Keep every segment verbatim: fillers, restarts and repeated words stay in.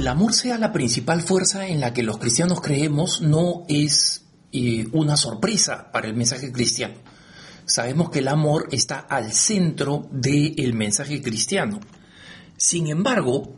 amor sea la principal fuerza en la que los cristianos creemos no es eh, una sorpresa para el mensaje cristiano. Sabemos que el amor está al centro del mensaje cristiano. Sin embargo,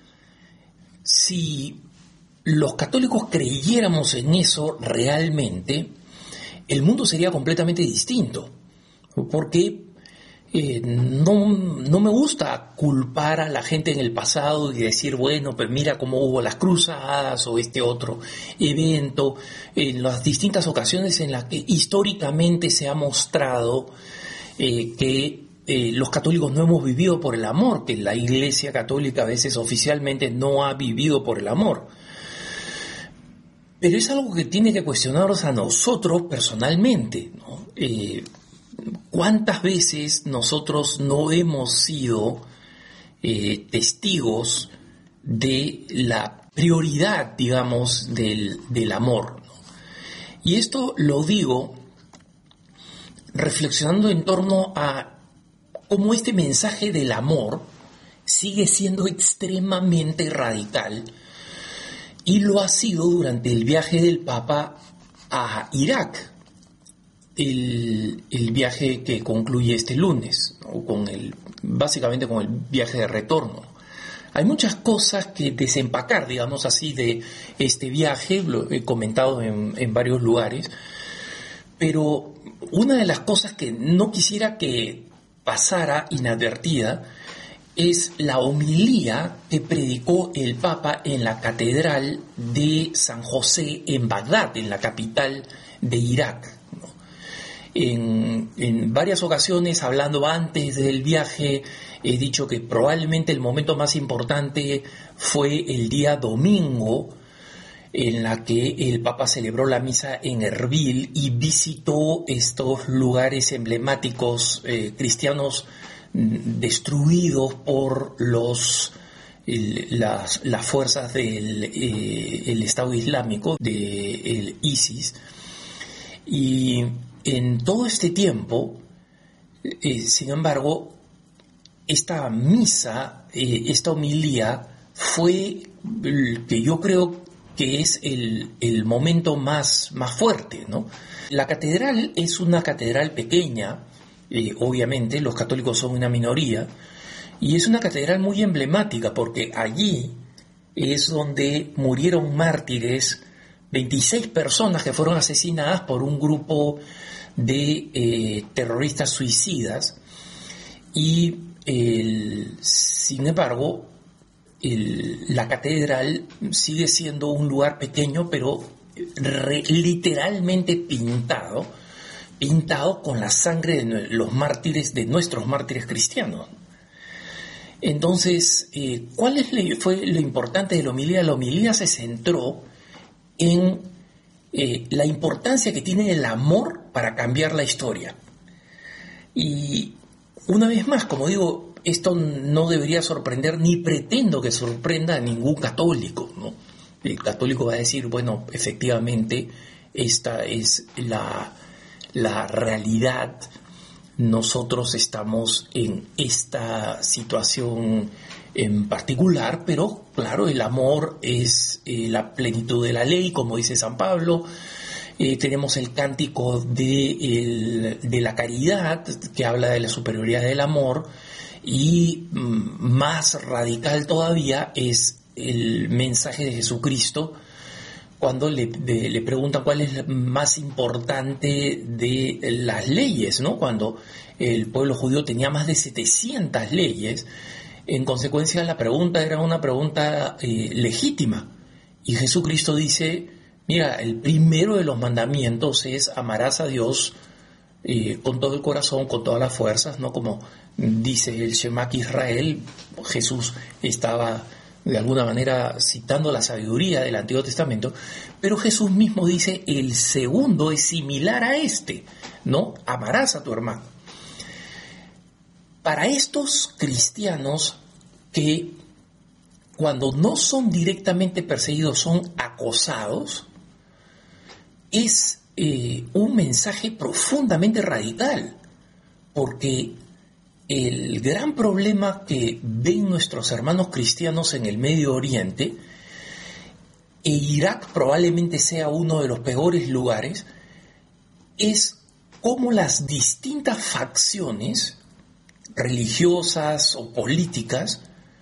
si los católicos creyéramos en eso realmente, el mundo sería completamente distinto. Porque eh, no, no me gusta culpar a la gente en el pasado y decir, bueno, pues mira cómo hubo las cruzadas o este otro evento, en las distintas ocasiones en las que históricamente se ha mostrado eh, que eh, los católicos no hemos vivido por el amor, que la Iglesia Católica a veces oficialmente no ha vivido por el amor. Pero es algo que tiene que cuestionarnos a nosotros personalmente, ¿no? Eh, ¿Cuántas veces nosotros no hemos sido eh, testigos de la prioridad, digamos, del, del amor, ¿no? Y esto lo digo reflexionando en torno a cómo este mensaje del amor sigue siendo extremadamente radical y lo ha sido durante el viaje del Papa a Irak. El, el viaje que concluye este lunes, ¿no? con el, básicamente con el viaje de retorno. Hay muchas cosas que desempacar, digamos así, de este viaje, lo he comentado en, en varios lugares, pero una de las cosas que no quisiera que pasara inadvertida es la homilía que predicó el Papa en la Catedral de San José en Bagdad, en la capital de Irak. En, en varias ocasiones, hablando antes del viaje, he dicho que probablemente el momento más importante fue el día domingo, en la que el Papa celebró la misa en Erbil y visitó estos lugares emblemáticos eh, cristianos destruidos por los el, las, las fuerzas del eh, el Estado Islámico, del ISIS. Y en todo este tiempo, eh, sin embargo, esta misa, eh, esta homilía, fue el que yo creo que es el, el momento más, más fuerte, ¿no? La catedral es una catedral pequeña, eh, obviamente, los católicos son una minoría, y es una catedral muy emblemática porque allí es donde murieron mártires, veintiséis personas que fueron asesinadas por un grupo de eh, terroristas suicidas, y el, sin embargo el, la catedral sigue siendo un lugar pequeño, pero re, literalmente pintado pintado con la sangre de los mártires, de nuestros mártires cristianos. Entonces, eh, ¿cuál es le, fue lo importante de la homilía? La homilía se centró en eh, la importancia que tiene el amor para cambiar la historia. Y una vez más, como digo, esto no debería sorprender, ni pretendo que sorprenda a ningún católico, ¿no? El católico va a decir, bueno, efectivamente, esta es la, la realidad. Nosotros estamos en esta situación en particular, pero claro, el amor es eh, la plenitud de la ley, como dice San Pablo. Eh, tenemos el cántico de, el, de la caridad, que habla de la superioridad del amor, y mm, más radical todavía es el mensaje de Jesucristo, cuando le, de, le preguntan cuál es la más importante de las leyes, ¿no? Cuando el pueblo judío tenía más de setecientas leyes, en consecuencia la pregunta era una pregunta eh, legítima. Y Jesucristo dice, mira, el primero de los mandamientos es amarás a Dios eh, con todo el corazón, con todas las fuerzas, ¿no? Como dice el Shema Israel, Jesús estaba de alguna manera citando la sabiduría del Antiguo Testamento, pero Jesús mismo dice, el segundo es similar a este, ¿no? Amarás a tu hermano. Para estos cristianos que cuando no son directamente perseguidos, son acosados, es eh, un mensaje profundamente radical, porque el gran problema que ven nuestros hermanos cristianos en el Medio Oriente e Irak probablemente sea uno de los peores lugares, es cómo las distintas facciones religiosas o políticas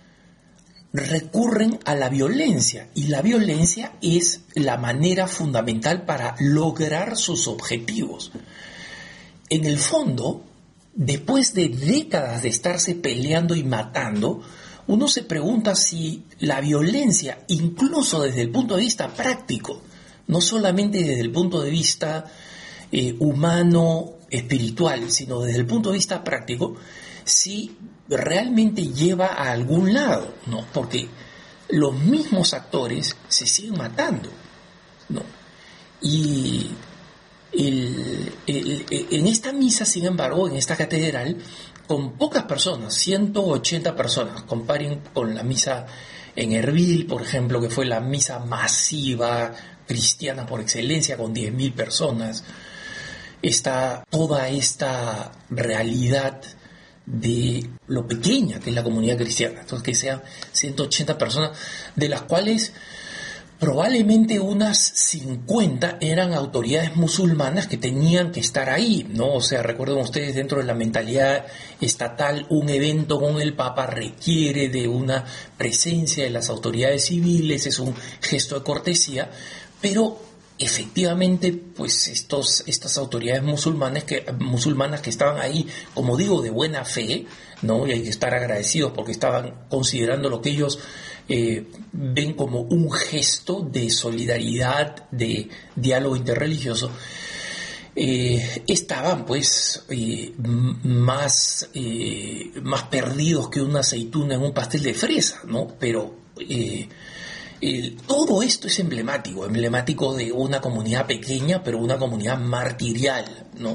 recurren a la violencia, y la violencia es la manera fundamental para lograr sus objetivos. En el fondo, después de décadas de estarse peleando y matando, uno se pregunta si la violencia, incluso desde el punto de vista práctico, no solamente desde el punto de vista eh, humano, espiritual, sino desde el punto de vista práctico, si realmente lleva a algún lado, ¿no? Porque los mismos actores se siguen matando, ¿no? Y el, el, el, en esta misa, sin embargo, en esta catedral, con pocas personas, ciento ochenta personas, comparen con la misa en Erbil, por ejemplo, que fue la misa masiva cristiana por excelencia, con diez mil personas, está toda esta realidad de lo pequeña que es la comunidad cristiana. Entonces, que sean ciento ochenta personas, de las cuales probablemente unas cincuenta eran autoridades musulmanas que tenían que estar ahí, ¿no? O sea, recuerden ustedes, dentro de la mentalidad estatal, un evento con el Papa requiere de una presencia de las autoridades civiles, es un gesto de cortesía, pero efectivamente, pues estos, estas autoridades musulmanas que, musulmanas que estaban ahí, como digo, de buena fe, ¿no? Y hay que estar agradecidos porque estaban considerando lo que ellos eh, ven como un gesto de solidaridad, de diálogo interreligioso, eh, estaban pues eh, más, eh, más perdidos que una aceituna en un pastel de fresa, ¿no? Pero eh, El, todo esto es emblemático, emblemático de una comunidad pequeña, pero una comunidad martirial, ¿no?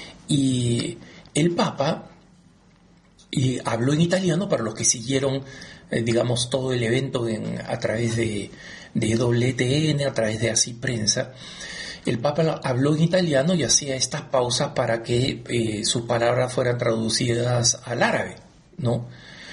Y el Papa eh, habló en italiano, para los que siguieron, eh, digamos, todo el evento en, a través de, de W T N, a través de Así Prensa. El Papa habló en italiano y hacía estas pausas para que eh, sus palabras fueran traducidas al árabe, ¿no?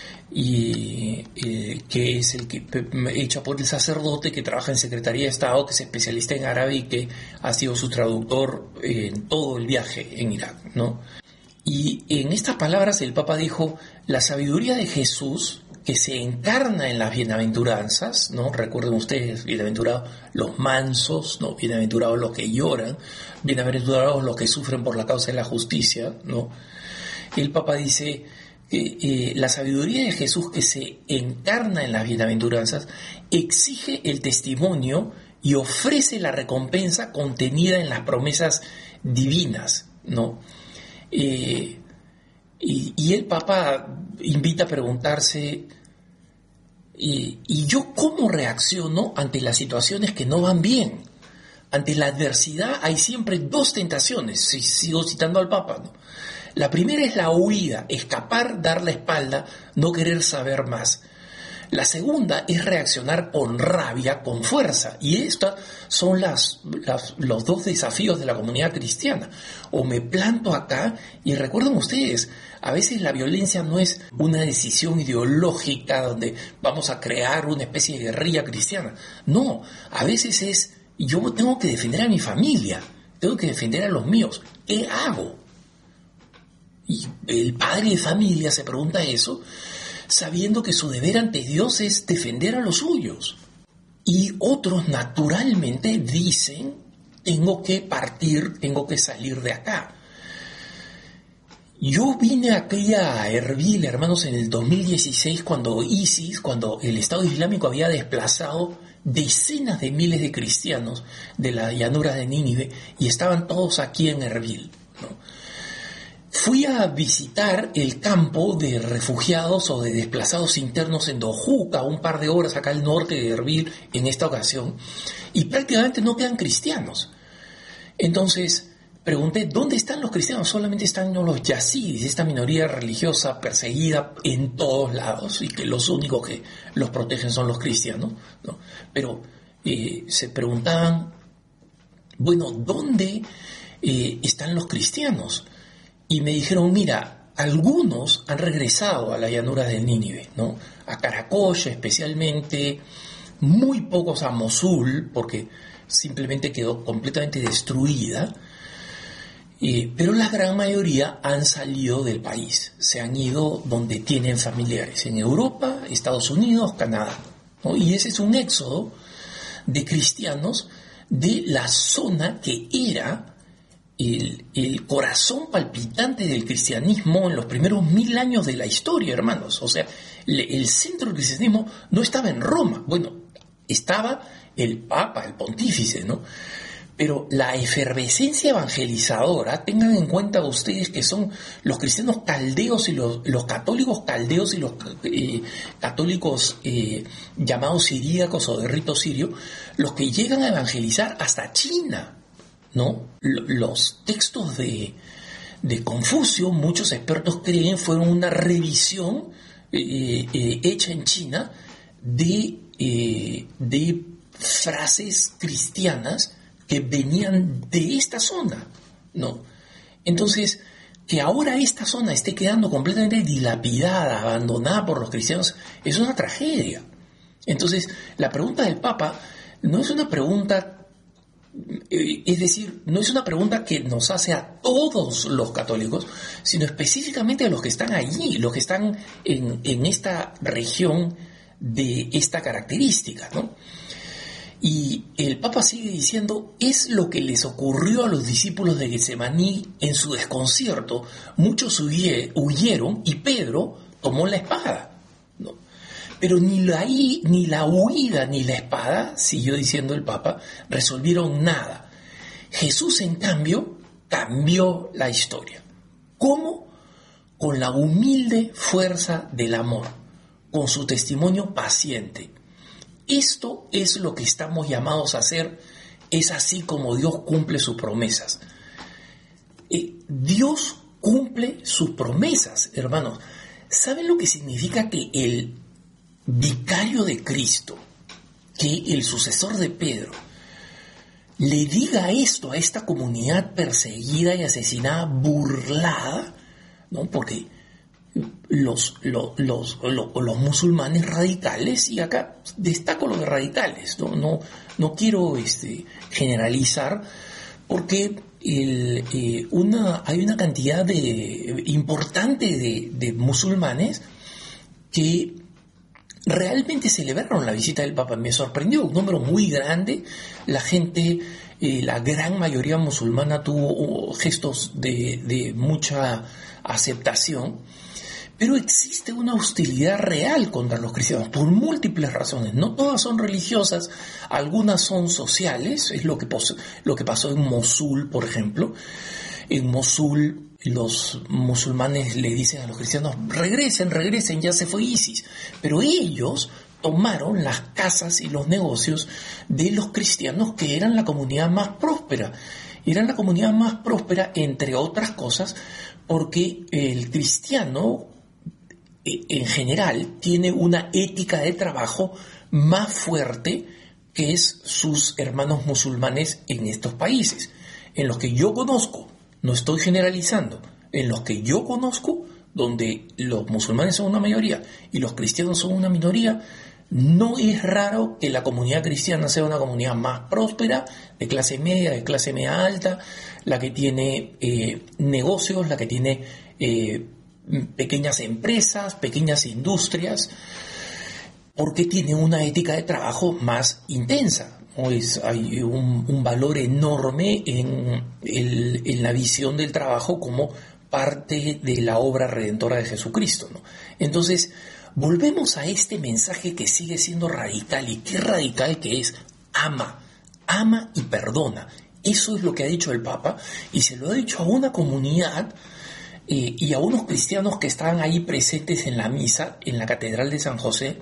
Y eh, que es el que hecha por el sacerdote que trabaja en Secretaría de Estado, que es especialista en árabe y que ha sido su traductor en todo el viaje en Irak, ¿no? Y en estas palabras el Papa dijo: la sabiduría de Jesús, que se encarna en las bienaventuranzas, ¿no? Recuerden ustedes, bienaventurados los mansos, ¿no? Bienaventurados los que lloran, bienaventurados los que sufren por la causa de la justicia, ¿no? El Papa dice: Eh, eh, la sabiduría de Jesús, que se encarna en las bienaventuranzas, exige el testimonio y ofrece la recompensa contenida en las promesas divinas, ¿no? Eh, y, y el Papa invita a preguntarse, eh, ¿y yo cómo reacciono ante las situaciones que no van bien? Ante la adversidad hay siempre dos tentaciones, si sigo citando al Papa, ¿no? La primera es la huida, escapar, dar la espalda, no querer saber más. La segunda es reaccionar con rabia, con fuerza. Y estos son las, las, los dos desafíos de la comunidad cristiana. O me planto acá, y recuerden ustedes, a veces la violencia no es una decisión ideológica donde vamos a crear una especie de guerrilla cristiana. No, a veces es, yo tengo que defender a mi familia, tengo que defender a los míos. ¿Qué hago? Y el padre de familia se pregunta eso, sabiendo que su deber ante Dios es defender a los suyos. Y otros naturalmente dicen: tengo que partir, tengo que salir de acá. Yo vine aquí a Erbil, hermanos, en el dos mil dieciséis, cuando ISIS, cuando el Estado Islámico había desplazado decenas de miles de cristianos de las llanuras de Nínive, y estaban todos aquí en Erbil, ¿no? Fui a visitar el campo de refugiados o de desplazados internos en Dojuca, un par de horas acá al norte de Erbil en esta ocasión, y prácticamente no quedan cristianos. Entonces pregunté: ¿dónde están los cristianos? Solamente están los yazidis, esta minoría religiosa perseguida en todos lados, y que los únicos que los protegen son los cristianos, ¿no? Pero eh, se preguntaban, bueno, ¿dónde eh, están los cristianos? Y me dijeron: mira, algunos han regresado a las llanuras del Nínive, ¿no? A Caracoya especialmente, muy pocos a Mosul, porque simplemente quedó completamente destruida, eh, pero la gran mayoría han salido del país, se han ido donde tienen familiares, en Europa, Estados Unidos, Canadá, ¿no? Y ese es un éxodo de cristianos de la zona que era el, el corazón palpitante del cristianismo en los primeros mil años de la historia, hermanos. O sea, le, el centro del cristianismo no estaba en Roma, bueno, estaba el Papa, el pontífice, ¿no? Pero la efervescencia evangelizadora, tengan en cuenta ustedes que son los cristianos caldeos y los, los católicos caldeos y los eh, católicos eh, llamados siríacos o de rito sirio, los que llegan a evangelizar hasta China, ¿no? Los textos de, de Confucio, muchos expertos creen, fueron una revisión eh, eh, hecha en China de, eh, de frases cristianas que venían de esta zona, ¿no? Entonces, que ahora esta zona esté quedando completamente dilapidada, abandonada por los cristianos, es una tragedia. Entonces, la pregunta del Papa no es una pregunta, eh, es decir, no es una pregunta que nos hace a todos los católicos, sino específicamente a los que están allí, los que están en, en esta región de esta característica, ¿no? Y el Papa sigue diciendo, es lo que les ocurrió a los discípulos de Getsemaní en su desconcierto. Muchos huye, huyeron y Pedro tomó la espada, ¿no? Pero ni la, ni la huida ni la espada, siguió diciendo el Papa, resolvieron nada. Jesús, en cambio, cambió la historia. ¿Cómo? Con la humilde fuerza del amor, con su testimonio paciente. Esto es lo que estamos llamados a hacer, es así como Dios cumple sus promesas. Eh, Dios cumple sus promesas, hermanos. ¿Saben lo que significa que el vicario de Cristo, que el sucesor de Pedro, le diga esto a esta comunidad perseguida y asesinada, burlada, ¿no? Porque Los, los, los, los, los musulmanes radicales, y acá destaco los radicales, no, no, no quiero este, generalizar, porque el, eh, una, hay una cantidad de, importante de, de musulmanes que realmente celebraron la visita del Papa. Me sorprendió, un número muy grande, la gente, eh, la gran mayoría musulmana tuvo gestos de, de mucha aceptación. Pero existe una hostilidad real contra los cristianos por múltiples razones. No todas son religiosas, algunas son sociales. Es lo que, pos- lo que pasó en Mosul, por ejemplo. En Mosul los musulmanes le dicen a los cristianos, regresen, regresen, ya se fue ISIS. Pero ellos tomaron las casas y los negocios de los cristianos, que eran la comunidad más próspera. Eran la comunidad más próspera, entre otras cosas, porque el cristiano en general tiene una ética de trabajo más fuerte que es sus hermanos musulmanes en estos países. En los que yo conozco, no estoy generalizando, en los que yo conozco, donde los musulmanes son una mayoría y los cristianos son una minoría, no es raro que la comunidad cristiana sea una comunidad más próspera, de clase media, de clase media alta, la que tiene eh, negocios, la que tiene eh, pequeñas empresas, pequeñas industrias, porque tiene una ética de trabajo más intensa. Pues hay un, un valor enorme en, el, en la visión del trabajo como parte de la obra redentora de Jesucristo, ¿no? Entonces, volvemos a este mensaje que sigue siendo radical, y qué radical que es: ama, ama y perdona. Eso es lo que ha dicho el Papa, y se lo ha dicho a una comunidad eh, y a unos cristianos que estaban ahí presentes en la misa, en la Catedral de San José,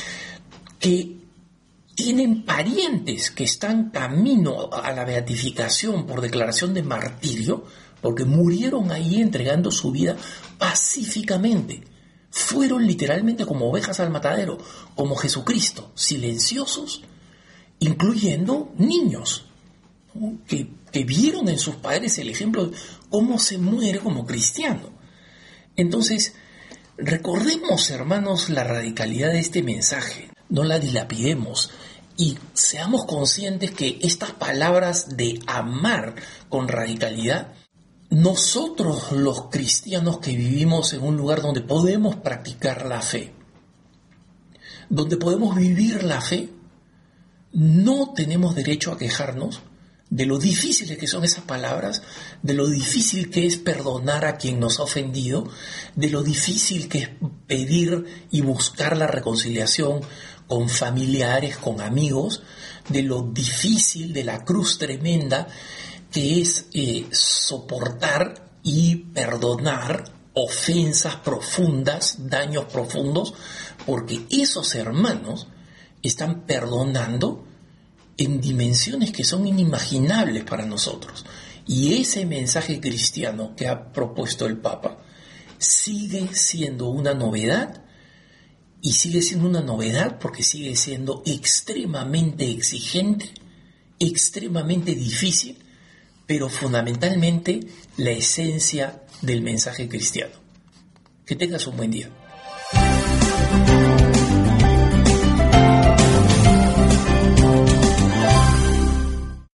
que tienen parientes que están camino a la beatificación por declaración de martirio, porque murieron ahí entregando su vida pacíficamente. Fueron literalmente como ovejas al matadero, como Jesucristo, silenciosos, incluyendo niños, ¿no? que, que vieron en sus padres el ejemplo de cómo se muere como cristiano. Entonces, recordemos, hermanos, la radicalidad de este mensaje, no la dilapidemos. y seamos conscientes que estas palabras de amar con radicalidad, nosotros los cristianos que vivimos en un lugar donde podemos practicar la fe, donde podemos vivir la fe, no tenemos derecho a quejarnos de lo difíciles que son esas palabras, de lo difícil que es perdonar a quien nos ha ofendido, de lo difícil que es pedir y buscar la reconciliación con familiares, con amigos, de lo difícil, de la cruz tremenda que es eh, soportar y perdonar ofensas profundas, daños profundos, porque esos hermanos están perdonando en dimensiones que son inimaginables para nosotros. Y ese mensaje cristiano que ha propuesto el Papa sigue siendo una novedad, y sigue siendo una novedad porque sigue siendo extremadamente exigente, extremadamente difícil, pero fundamentalmente la esencia del mensaje cristiano. Que tengas un buen día.